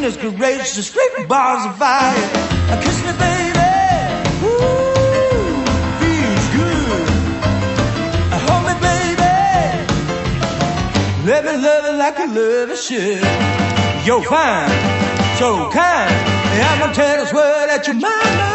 goodness gracious, scraping bars of fire. Kiss me, baby. Ooh, feels good. Hold me, baby. Let me love it like I love it should. You're fine, so kind. I'm gonna tell this world that you're mine.